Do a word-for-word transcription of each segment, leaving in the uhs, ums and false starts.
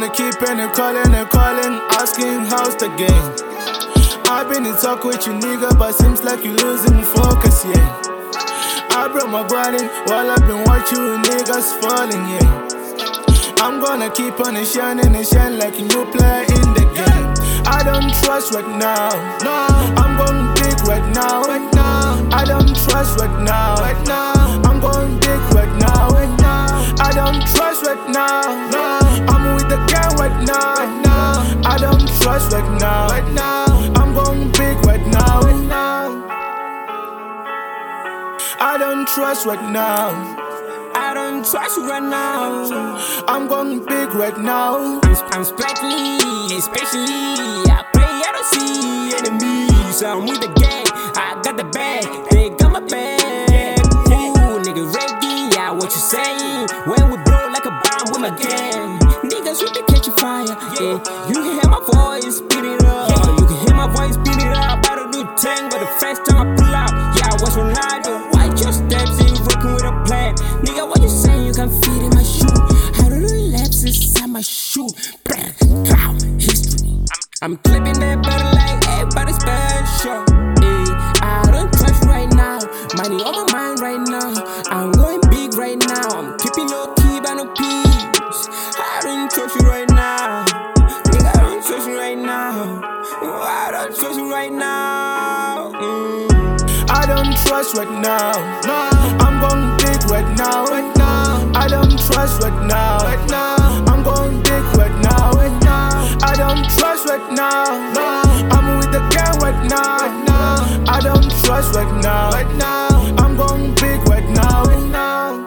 gonna keep in and calling and calling, asking how's the game. I've been in talk with you nigga, but seems like you losing focus, yeah. I broke my body while I've been watching you niggas falling, yeah. I'm gonna keep on and shining and shine like a new player in the game. I don't trust right now, no. I'm going big right now, right now. I don't trust right now, right now. I'm going big right now, right now. I don't trust right now, no. I'm with the gang right now, right now. I don't trust right now, right now. I'm going big right now, right now. I don't trust right now. I don't trust you right now. I'm going big right now. I'm, I'm sprightly, especially. I pray I don't see enemies. I'm with the gang, I got the bag. They got my bag. Ooh, nigga ready, yeah, what you saying? When we blow like a bomb with my gang. Niggas we be catching fire, yeah. You can hear my voice, speed it up. You can hear my voice, speed it up. I don't do ten, but the first time I pull out, yeah, I was Ronaldo. Watch your steps, ain't rocking with a plan. Nigga, what you saying? You can fit in my shoe. I don't do laps inside my shoe. History. I'm clipping that better like everybody special. Hey, I don't trust right now. Money on my mind right now. I'm going big right now. I'm keeping no key by no peace. I don't trust you right now. Nigga, I don't trust you right now. I don't trust you right now. Mm. I don't trust right now, no. I'm going big right now, right now. I don't trust right now, right now. I'm going big right now, right now. I don't trust right now, no. I'm with the gang right now, right now. I don't trust right now, right now. I'm going big right now, right now.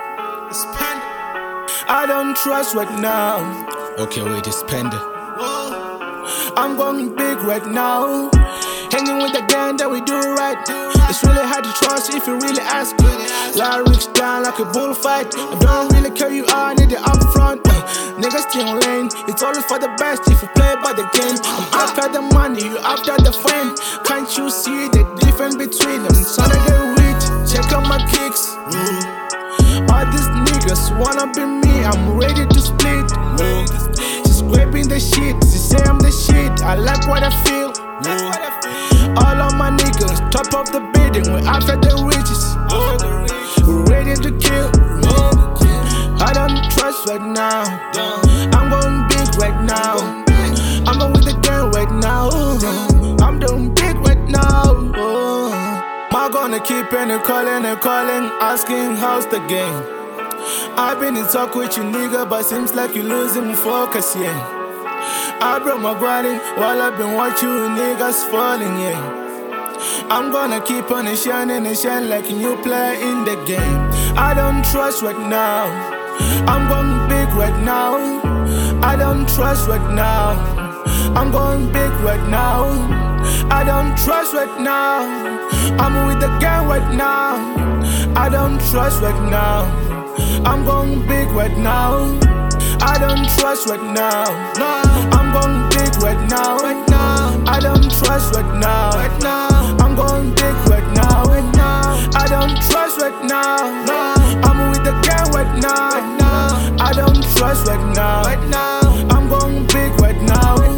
I don't trust right now. Okay, wait, it's pending. I'm going big right now. Hanging with the gang that we do right. It's really hard to trust if you really ask. Lyrics down like a bullfight. I don't really care you are, I need it up front. Niggas still lane, it's always for the best if you play by the game. I'm after the money, you after the fame. Can't you see the difference between them? Son of the rich, check out my kicks. All these niggas wanna be me, I'm ready to split. She's scraping the shit, she say I'm the shit. I like what I feel. All of my niggas, top of the building, we're after the riches. We're ready to kill. I don't trust right now. I'm going big right now. I'm with the gang right now. I'm doing big right now. I'm gonna keep in and calling and calling, asking how's the game. I've been in talk with you nigga, but seems like you losing focus, yeah. I broke my body while I've been watching you niggas falling, yeah. I'm gonna keep on and shining and shine like a new player in the game. I don't trust right now. I'm going big right now. I don't trust right now. I'm going big right now. I don't trust right now. I'm with the gang right now. I don't trust right now. I'm going big right now. I don't trust right now, no. I'm going big right now, right now. I don't trust right now, right now. I'm going big right now, right now. I don't trust right now, no. I'm with the gang right now, right now. I don't trust right now, right now. I'm going big right now.